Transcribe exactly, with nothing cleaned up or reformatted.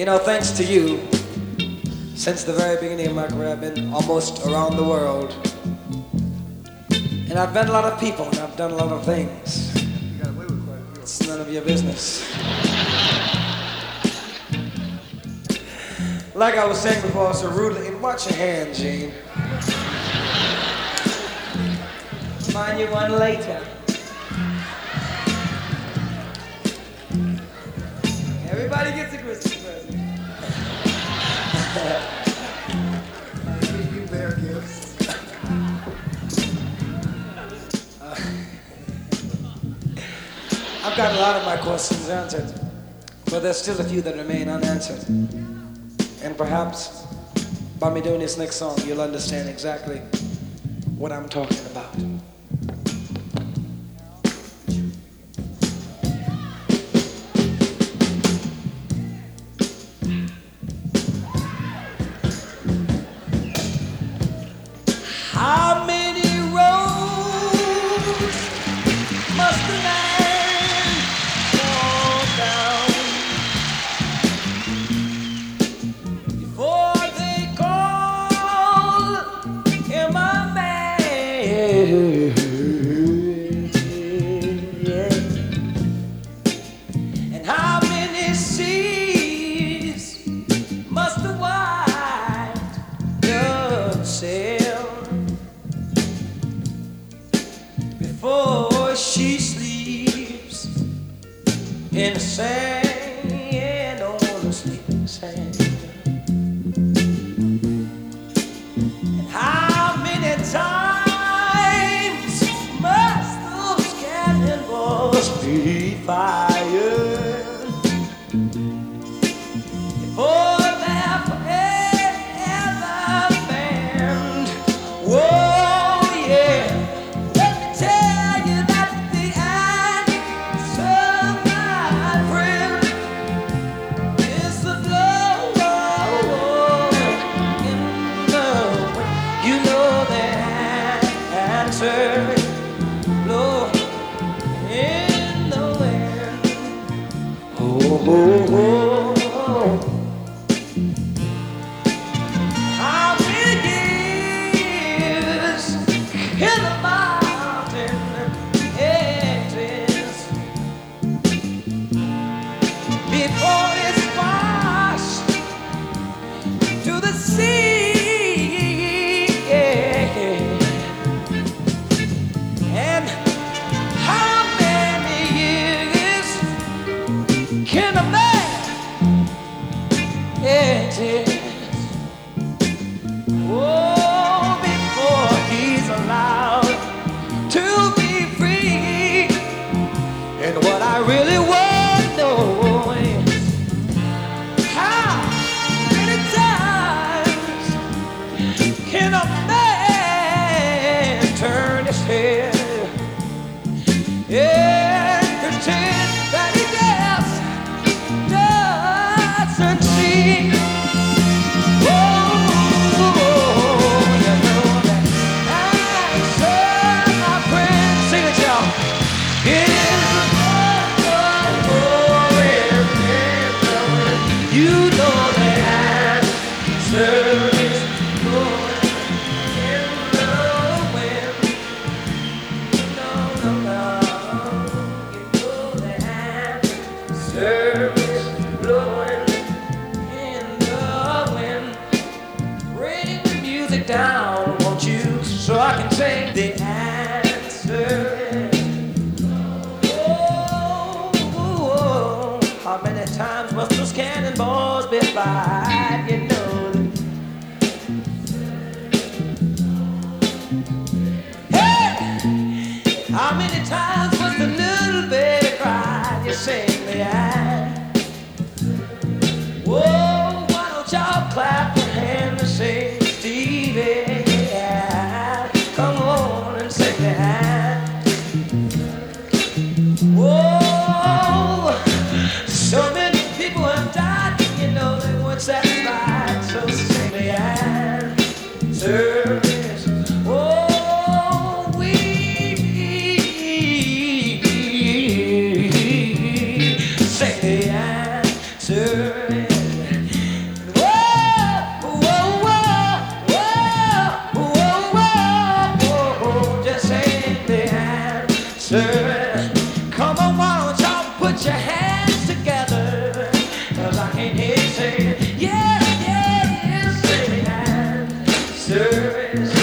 You know, thanks to you, since the very beginning of my career, I've been almost around the world. And I've met a lot of people, and I've done a lot of things. It's none of your business. Like I was saying before, so rudely, and watch your hand, Gene. Find you one later. Everybody gets a Christmas present. You bear gifts. Uh, I've got a lot of my questions answered, but there's still a few that remain unanswered. And perhaps by me doing this next song, you'll understand exactly what I'm talking about. How many roads must a man walk down before they call him a man? And how many seas must a white dove sail before she sleeps in the sand, on the sleeping sand? And how many times must those cannonballs be fired before they're forever banned? Whoa, yeah. Let me tell you that the answer, my friend, is the flow in the wind. You know the answer, blow in the wind. Oh, oh, oh, oh. How many years in the mountain edges before it's washed to the sea? Yeah. And how many years can a man edges? Oh, before he's allowed to be free. And what I really want to know is how many times can a man turn his head and pretend that he just doesn't see? Oh, you know that answer, my friend. Sing it, y'all. Is the you know the answer is blowing in the wind. No, no, no. You know the answer is blowing in the wind. Bring the music down, won't you, so I can sing the answer. Oh, oh, oh. How many times must those cannonballs be fired? You know that. Hey! How many times must the little baby cry? You sing the answer. Whoa, why don't y'all clap your hands and sing Stevie? Come on and sing the answer. Whoa, so many people have died, you know they weren't satisfied. So sing the answer. Oh, we service.